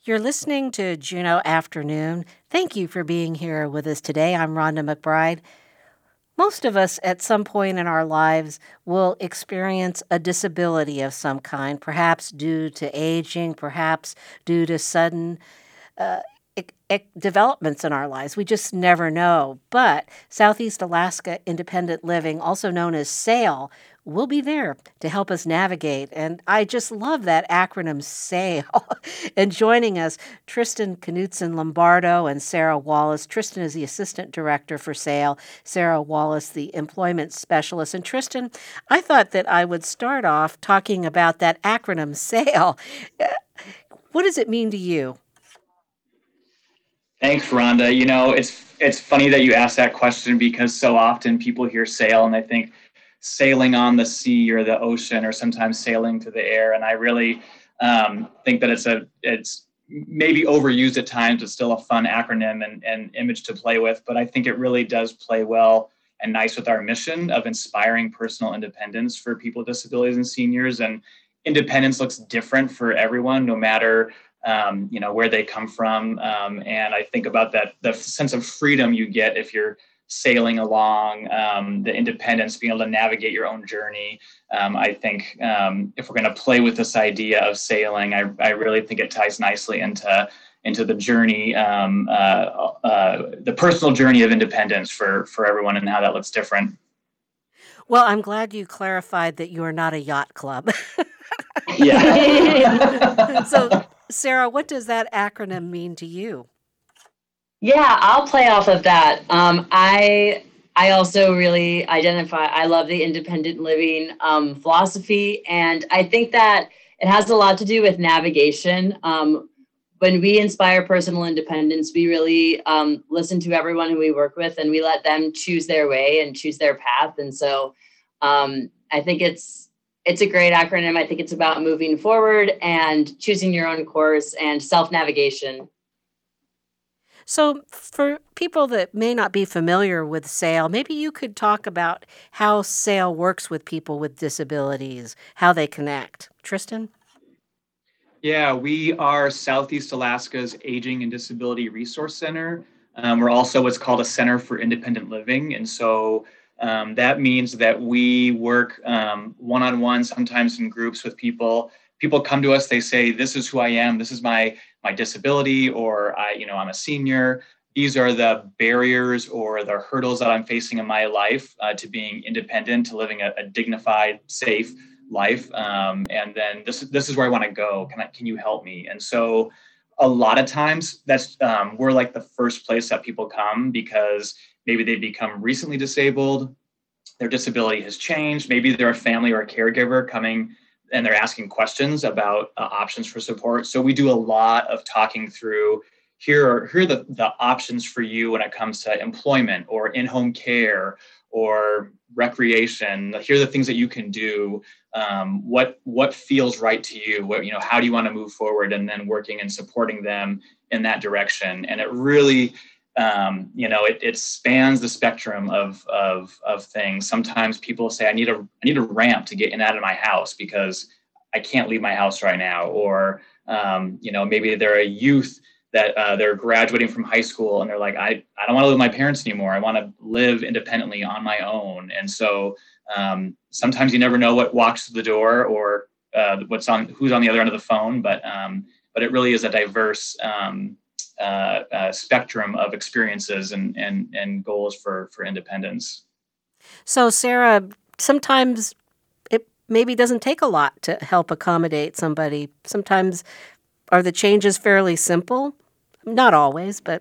You're listening to Juneau Afternoon. Thank you for being here with us today. I'm Rhonda McBride. Most of us at some point in our lives will experience a disability of some kind, perhaps due to aging, perhaps due to sudden uh, developments in our lives. We just never know. But Southeast Alaska Independent Living, also known as SAIL, will be there to help us navigate. And I just love that acronym SAIL. And joining us, Tristan Knutson Lombardo and Sarah Wallace. Tristan is the Assistant Director for SAIL, Sarah Wallace, the Employment Specialist. And Tristan, I thought that I would start off talking about that acronym SAIL. What does it mean to you? Thanks, Rhonda. It's funny that you asked that question because so often people hear sail and they think sailing on the sea or the ocean or sometimes sailing through the air. And I really think that it's maybe overused at times. It's still a fun acronym and image to play with, but I think it really does play well and nice with our mission of inspiring personal independence for people with disabilities and seniors. And independence looks different for everyone, no matter where they come from. And I think about the sense of freedom you get if you're sailing along, the independence, being able to navigate your own journey. I think if we're going to play with this idea of sailing, I really think it ties nicely into the journey, the personal journey of independence for everyone and how that looks different. Well, I'm glad you clarified that you are not a yacht club. Yeah. So, Sarah, what does that acronym mean to you? Yeah, I'll play off of that. I also really identify. I love the independent living philosophy, and I think that it has a lot to do with navigation. When we inspire personal independence, we really listen to everyone who we work with, and we let them choose their way and choose their path. And so, I think it's a great acronym. I think it's about moving forward and choosing your own course and self-navigation. So, for people that may not be familiar with SAIL, maybe you could talk about how SAIL works with people with disabilities, how they connect. Tristan? Yeah, we are Southeast Alaska's Aging and Disability Resource Center. We're also what's called a Center for Independent Living. And so that means that we work one-on-one, sometimes in groups with people. People come to us, they say, this is who I am, this is my disability, or I'm a senior. These are the barriers or the hurdles that I'm facing in my life to being independent, to living a dignified, safe life. And then this is where I want to go. Can you help me? And so a lot of times that's we're like the first place that people come because maybe they become recently disabled, their disability has changed, maybe they're a family or a caregiver coming and they're asking questions about options for support. So we do a lot of talking through here are the options for you when it comes to employment or in-home care or recreation. Here are the things that you can do. What feels right to you? How do you want to move forward? And then working and supporting them in that direction. And it really, it spans the spectrum of things. Sometimes people say, I need a ramp to get in and out of my house because I can't leave my house right now. Or, maybe they're a youth that they're graduating from high school and they're like, I don't want to live with my parents anymore. I want to live independently on my own. And so sometimes you never know what walks through the door or who's on the other end of the phone, but it really is a diverse spectrum of experiences and goals for independence. So, Sarah, sometimes it maybe doesn't take a lot to help accommodate somebody. Sometimes are the changes fairly simple? Not always, but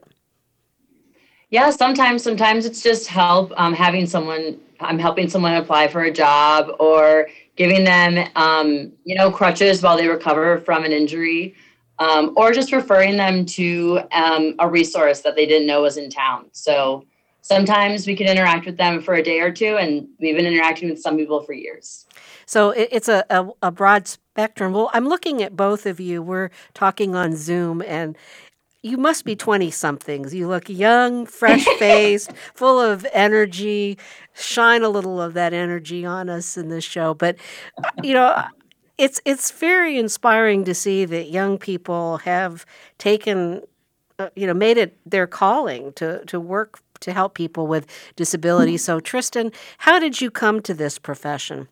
Yeah, sometimes it's just help. I'm helping someone apply for a job or giving them, crutches while they recover from an injury, or just referring them to a resource that they didn't know was in town. So sometimes we can interact with them for a day or two, and we've been interacting with some people for years. So it's a broad spectrum. Well, I'm looking at both of you. We're talking on Zoom, and you must be 20-somethings. You look young, fresh-faced, full of energy. Shine a little of that energy on us in this show. But, It's very inspiring to see that young people have taken, made it their calling to work to help people with disabilities. So, Tristan, how did you come to this profession?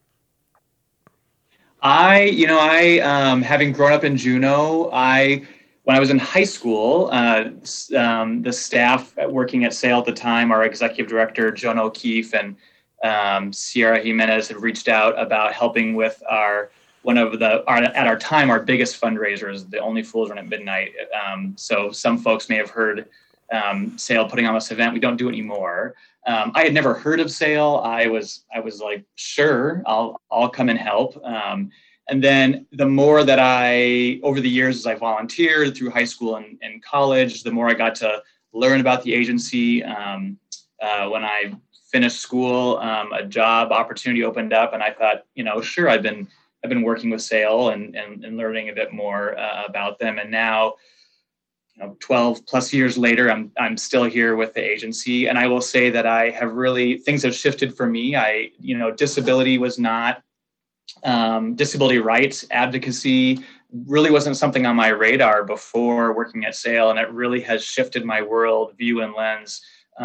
Having grown up in Juneau, when I was in high school, the staff working at SAIL at the time, our executive director, Joan O'Keefe, and Sierra Jimenez had reached out about helping with at our time, our biggest fundraisers, the Only Fools Run at Midnight. So some folks may have heard SAIL putting on this event. We don't do it anymore. I had never heard of SAIL. I was like, sure, I'll come and help. And then the more that over the years, as I volunteered through high school and college, the more I got to learn about the agency. When I finished school, a job opportunity opened up, and I thought, sure, I've been working with SAIL and learning a bit more about them. And now, 12 plus years later, I'm still here with the agency. And I will say that things have shifted for me. Disability was not, disability rights advocacy really wasn't something on my radar before working at SAIL. And it really has shifted my world view and lens.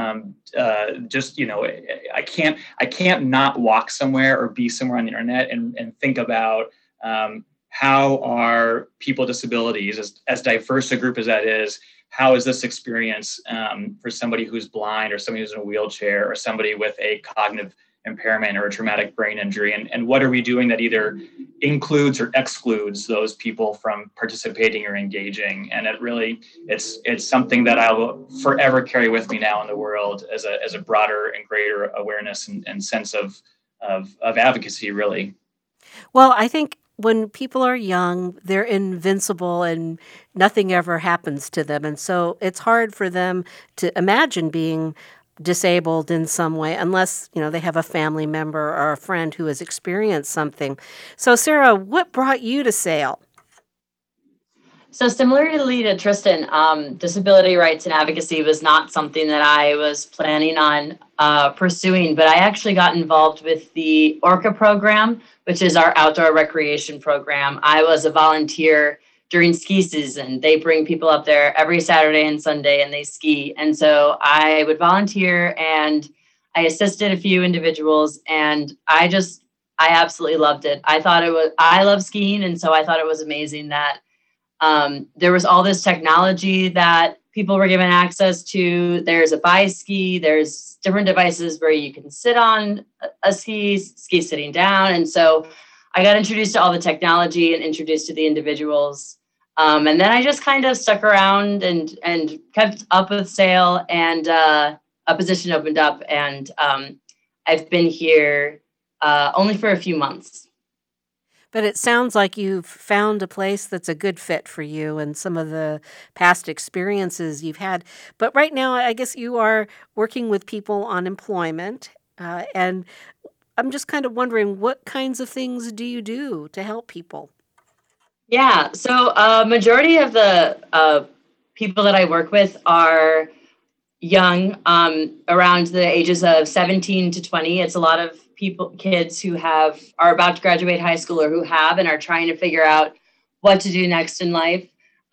I can't not walk somewhere or be somewhere on the internet and think about how are people with disabilities, as diverse a group as that is, how is this experience for somebody who's blind or somebody who's in a wheelchair or somebody with a cognitive impairment or a traumatic brain injury, and what are we doing that either includes or excludes those people from participating or engaging? And it's something that I will forever carry with me now in the world as a broader and greater awareness and sense of advocacy, really. Well, I think when people are young, they're invincible and nothing ever happens to them. And so it's hard for them to imagine being disabled in some way unless, they have a family member or a friend who has experienced something. So, Sarah, what brought you to SAIL? So similarly to Tristan, disability rights and advocacy was not something that I was planning on pursuing, but I actually got involved with the ORCA program, which is our outdoor recreation program. I was a volunteer during ski season. They bring people up there every Saturday and Sunday and they ski. And so I would volunteer and I assisted a few individuals and I absolutely loved it. I love skiing. And so I thought it was amazing that there was all this technology that people were given access to. There's a bi-ski, there's different devices where you can sit on a ski sitting down. And so I got introduced to all the technology and introduced to the individuals. And then I just kind of stuck around and kept up with SAIL, and a position opened up, and I've been here only for a few months. But it sounds like you've found a place that's a good fit for you and some of the past experiences you've had. But right now, I guess you are working with people on employment. And I'm just kind of wondering, what kinds of things do you do to help people? Yeah, so majority of the people that I work with are young, around the ages of 17 to 20. It's a lot of kids who are about to graduate high school or who have and are trying to figure out what to do next in life.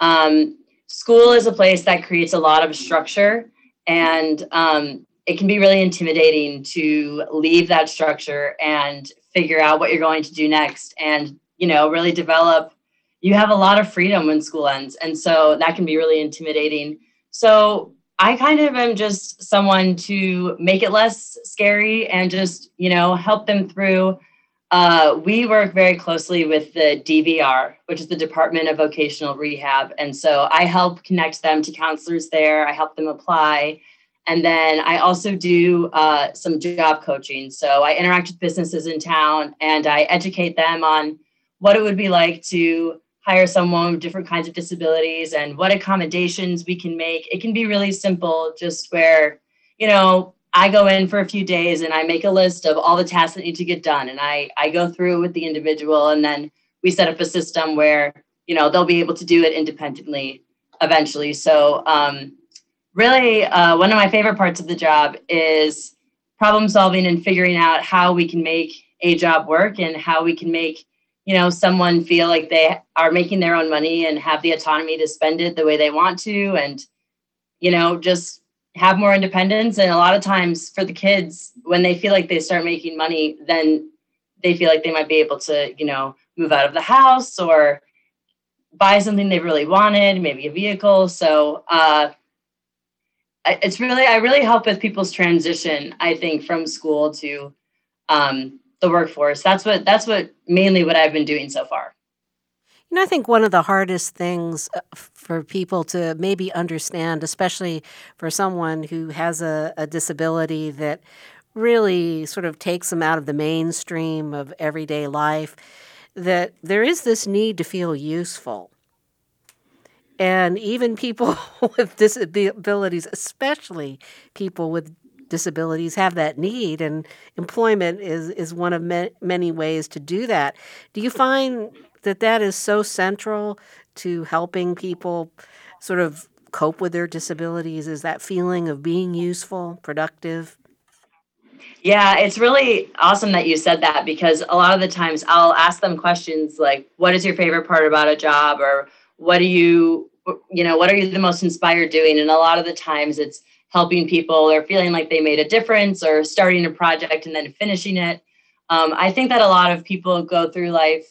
School is a place that creates a lot of structure, and it can be really intimidating to leave that structure and figure out what you're going to do next and, really develop. You have a lot of freedom when school ends, and so that can be really intimidating. So I kind of am just someone to make it less scary and just, help them through. We work very closely with the DVR, which is the Department of Vocational Rehab. And so I help connect them to counselors there. I help them apply. And then I also do some job coaching. So I interact with businesses in town and I educate them on what it would be like to hire someone with different kinds of disabilities and what accommodations we can make. It can be really simple, just where, I go in for a few days and I make a list of all the tasks that need to get done. And I go through with the individual, and then we set up a system where, they'll be able to do it independently eventually. So really, one of my favorite parts of the job is problem solving and figuring out how we can make a job work and how we can make someone feel like they are making their own money and have the autonomy to spend it the way they want to, and just have more independence. And a lot of times for the kids, when they feel like they start making money, then they feel like they might be able to move out of the house or buy something they really wanted, maybe a vehicle. So I really help with people's transition, I think, from school to the workforce. That's what mainly what I've been doing so far. I think one of the hardest things for people to maybe understand, especially for someone who has a disability that really sort of takes them out of the mainstream of everyday life, that there is this need to feel useful. And even people with disabilities, especially people with disabilities, have that need, and employment is one of many ways to do that. Do you find that is so central to helping people sort of cope with their disabilities, is that feeling of being useful, productive? Yeah, it's really awesome that you said that, because a lot of the times I'll ask them questions like, what is your favorite part about a job? Or what are you the most inspired doing? And a lot of the times it's helping people or feeling like they made a difference or starting a project and then finishing it. I think that a lot of people go through life,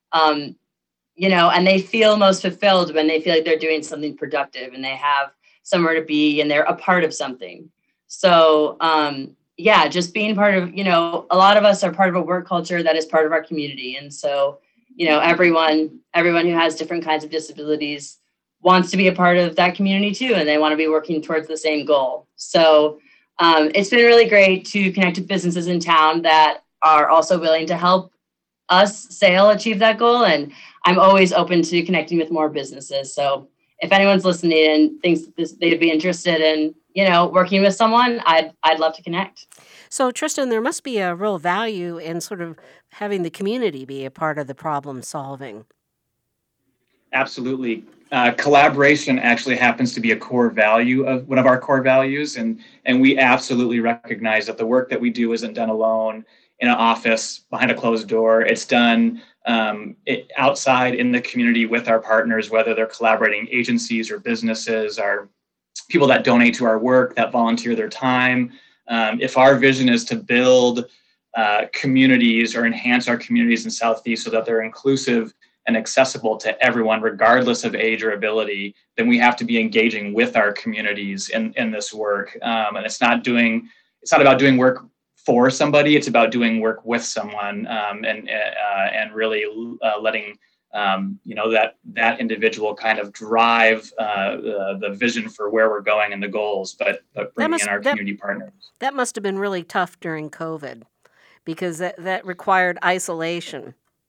and they feel most fulfilled when they feel like they're doing something productive and they have somewhere to be and they're a part of something. So, yeah, just being part of, a lot of us are part of a work culture that is part of our community. And so, everyone who has different kinds of disabilities wants to be a part of that community too, and they want to be working towards the same goal. So it's been really great to connect with businesses in town that are also willing to help us, Sail, achieve that goal. And I'm always open to connecting with more businesses. So if anyone's listening and thinks they'd be interested in, working with someone, I'd love to connect. So, Tristan, there must be a real value in sort of having the community be a part of the problem solving. Absolutely. Collaboration actually happens to be a core value of one of our core values. And we absolutely recognize that the work that we do isn't done alone in an office behind a closed door. It's done outside in the community with our partners, whether they're collaborating agencies or businesses, or people that donate to our work, that volunteer their time. If our vision is to build communities or enhance our communities in Southeast so that they're inclusive and accessible to everyone, regardless of age or ability, then we have to be engaging with our communities in this work. And it's not about doing work for somebody; it's about doing work with someone, and really letting that individual kind of drive the vision for where we're going and the goals, but bringing in our community partners. That must have been really tough during COVID, because that required isolation.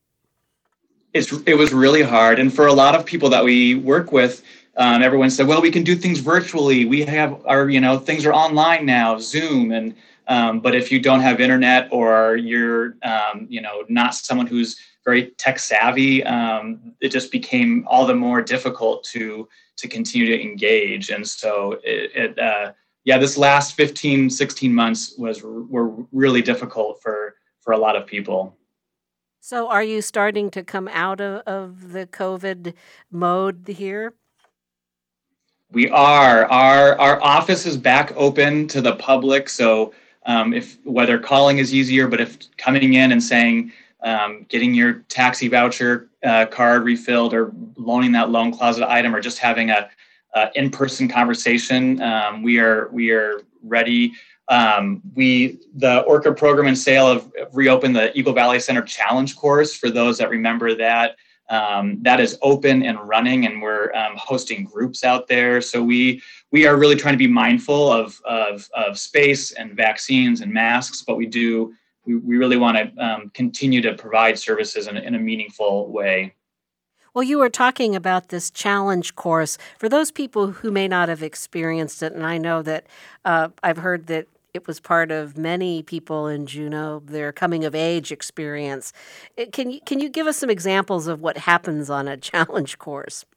It was really hard. And for a lot of people that we work with, everyone said, well, we can do things virtually. We have our, things are online now, Zoom. And, but if you don't have internet, or you're, not someone who's very tech savvy, it just became all the more difficult to continue to engage. And so this last 15, 16 months were really difficult for a lot of people. So are you starting to come out of the COVID mode here? We are. Our office is back open to the public. So if whether calling is easier, but if coming in and saying, getting your taxi voucher card refilled, or loaning that loan closet item, or just having a in-person conversation, we are ready. The ORCA program and Sail have reopened the Eagle Valley Center Challenge course for those that remember that. That is open and running, and we're hosting groups out there. So we are really trying to be mindful of space and vaccines and masks, but we really want to continue to provide services in a meaningful way. Well, you were talking about this challenge course. For those people who may not have experienced it, and I know that I've heard that it was part of many people in Juneau, their coming of age experience. Can you give us some examples of what happens on a challenge course?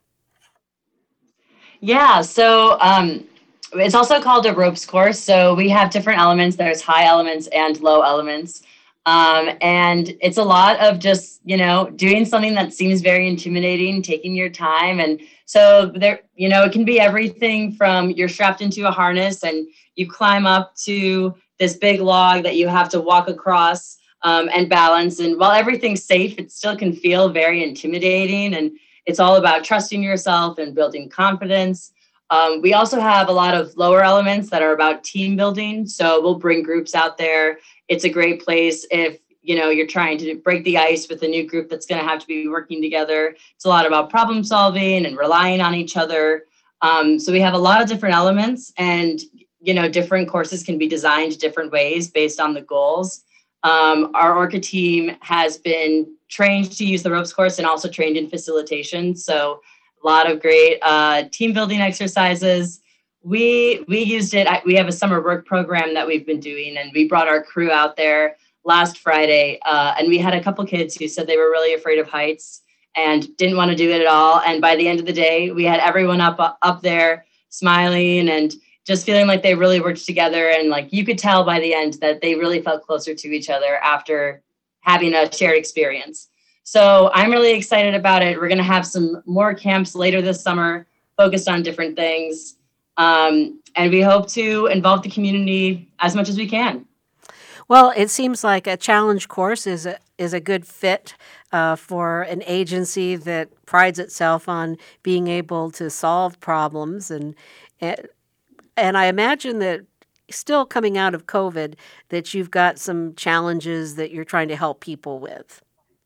Yeah, so it's also called a ropes course. So we have different elements. There's high elements and low elements. And it's a lot of just, doing something that seems very intimidating, taking your time. And so there, it can be everything from you're strapped into a harness and you climb up to this big log that you have to walk across and balance. And while everything's safe, it still can feel very intimidating. And it's all about trusting yourself and building confidence. We also have a lot of lower elements that are about team building. So we'll bring groups out there. It's a great place if, you're trying to break the ice with a new group that's going to have to be working together. It's a lot about problem solving and relying on each other. So we have a lot of different elements, and, different courses can be designed different ways based on the goals. Our Orca team has been trained to use the ropes course and also trained in facilitation. So a lot of great team building exercises. We used it. We have a summer work program that we've been doing, and we brought our crew out there last Friday. And we had a couple kids who said they were really afraid of heights and didn't want to do it at all. And by the end of the day, we had everyone up there smiling and just feeling like they really worked together. And like you could tell by the end that they really felt closer to each other after having a shared experience. So I'm really excited about it. We're going to have some more camps later this summer focused on different things. And we hope to involve the community as much as we can. Well, it seems like a challenge course is a good fit for an agency that prides itself on being able to solve problems. And I imagine that still coming out of COVID, that you've got some challenges that you're trying to help people with.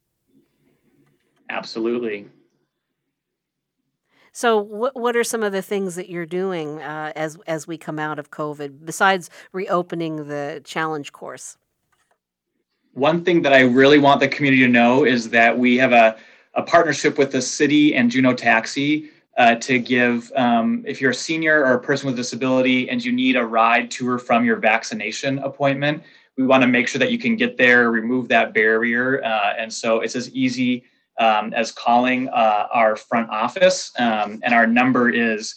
Absolutely. So what are some of the things that you're doing as we come out of COVID, besides reopening the challenge course? One thing that I really want the community to know is that we have a partnership with the city and Juneau Taxi to give, if you're a senior or a person with a disability and you need a ride to or from your vaccination appointment, we want to make sure that you can get there, remove that barrier. And so it's as easy as calling our front office, and our number is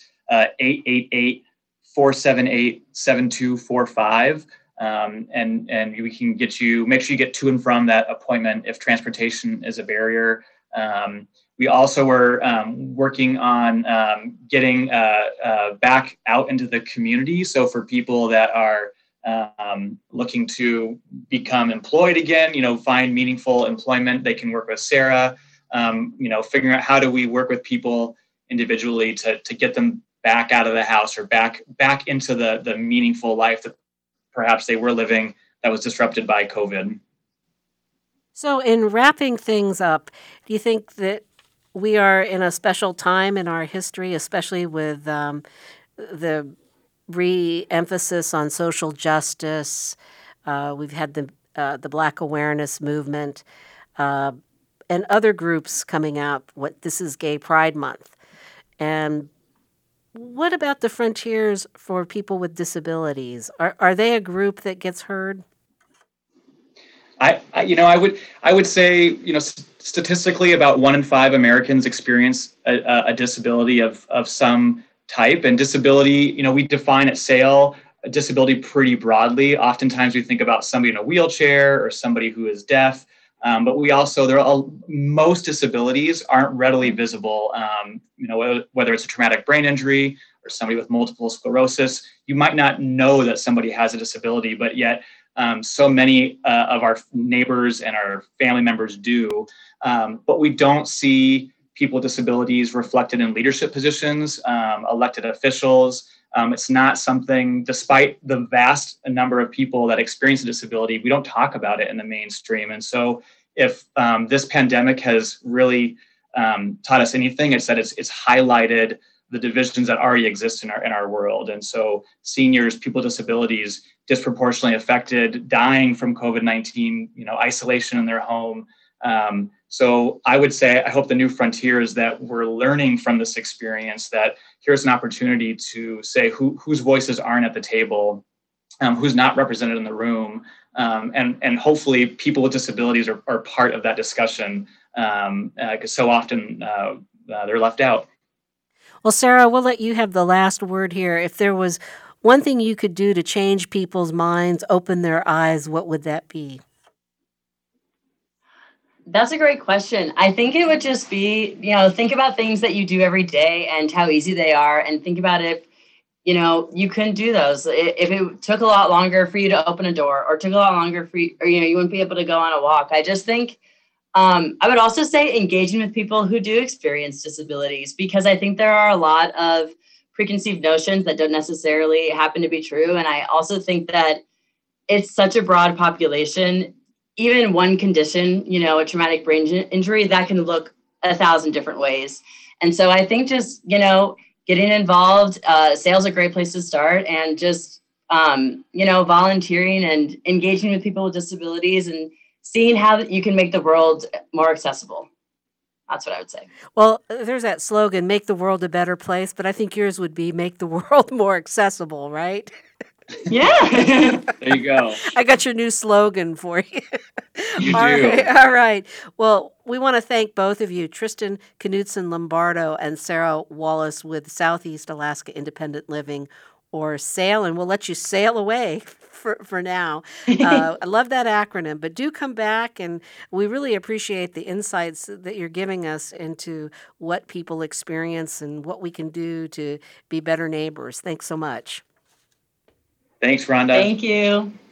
888-478-7245. And we can make sure you get to and from that appointment if transportation is a barrier. We also are working on getting back out into the community. So for people that are looking to become employed again, find meaningful employment, they can work with Sarah. Figuring out how do we work with people individually to get them back out of the house or back into the meaningful life that perhaps they were living that was disrupted by COVID. So in wrapping things up, do you think that we are in a special time in our history, especially with the re-emphasis on social justice? We've had the Black Awareness Movement, and other groups coming out. This is Gay Pride Month. And what about the frontiers for people with disabilities? Are they a group that gets heard? I would say, statistically about 1 in 5 Americans experience a disability of some type. And disability, we define at SAIL a disability pretty broadly. Oftentimes we think about somebody in a wheelchair or somebody who is deaf. But we also, most disabilities aren't readily visible. Whether it's a traumatic brain injury or somebody with multiple sclerosis, you might not know that somebody has a disability, but yet so many of our neighbors and our family members do. But we don't see people with disabilities reflected in leadership positions, elected officials. It's not something, despite the vast number of people that experience a disability, we don't talk about it in the mainstream. And so if this pandemic has really taught us anything, it's that it's highlighted the divisions that already exist in our world. And so seniors, people with disabilities, disproportionately affected, dying from COVID-19, isolation in their home. So I would say, I hope the new frontier is that we're learning from this experience, that here's an opportunity to say whose voices aren't at the table, who's not represented in the room, and hopefully people with disabilities are part of that discussion, because so often they're left out. Well, Sarah, we'll let you have the last word here. If there was one thing you could do to change people's minds, open their eyes, what would that be? That's a great question. I think it would just be, think about things that you do every day and how easy they are, and think about if, you couldn't do those. If it took a lot longer for you to open a door, or took a lot longer for you, or, you wouldn't be able to go on a walk. I just think, I would also say engaging with people who do experience disabilities, because I think there are a lot of preconceived notions that don't necessarily happen to be true. And I also think that it's such a broad population. Even one condition, a traumatic brain injury, that can look 1,000 different ways. And so I think just, getting involved, sales a great place to start, and just, volunteering and engaging with people with disabilities and seeing how you can make the world more accessible. That's what I would say. Well, there's that slogan, make the world a better place, but I think yours would be make the world more accessible, right? Yeah. There you go. I got your new slogan for you. You All do. right, all right. Well, we want to thank both of you, Tristan Knudsen Lombardo and Sarah Wallace with Southeast Alaska Independent Living, or SAIL, and we'll let you sail away for now. I love that acronym, but do come back, and we really appreciate the insights that you're giving us into what people experience and what we can do to be better neighbors. Thanks so much. Thanks, Rhonda. Thank you.